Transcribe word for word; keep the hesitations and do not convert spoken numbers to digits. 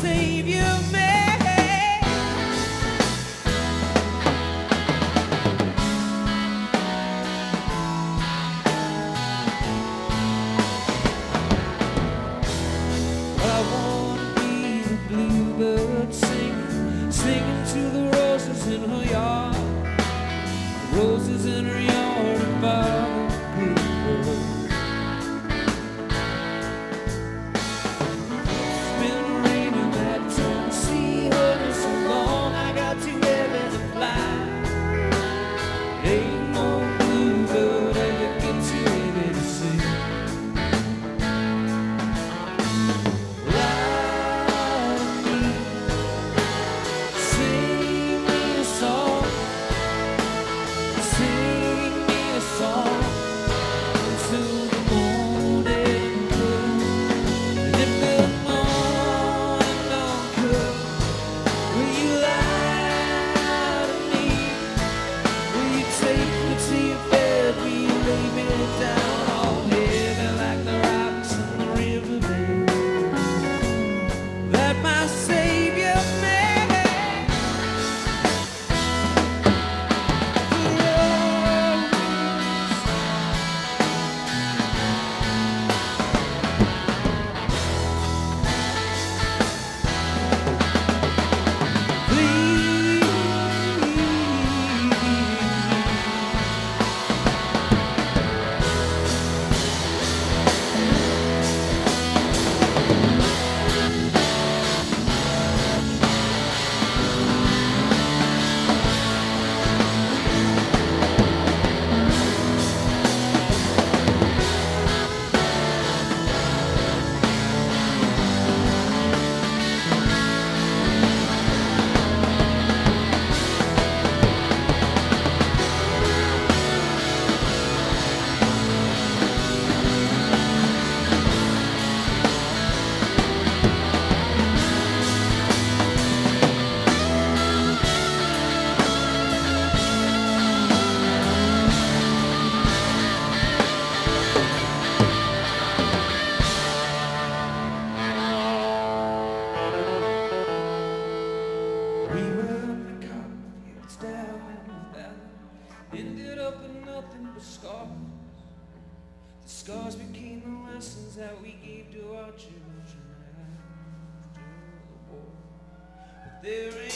savior man. I wanna be the bluebird singing, singing to the roses in her yard, roses in her yard above the paper. It's been raining that Tennessee honey so long, I got too heavy to fly. Ain't no bluebird ever gets too heavy to sing. Ended up in nothing but scars. The scars became the lessons that we gave to our children after the war. But there ain't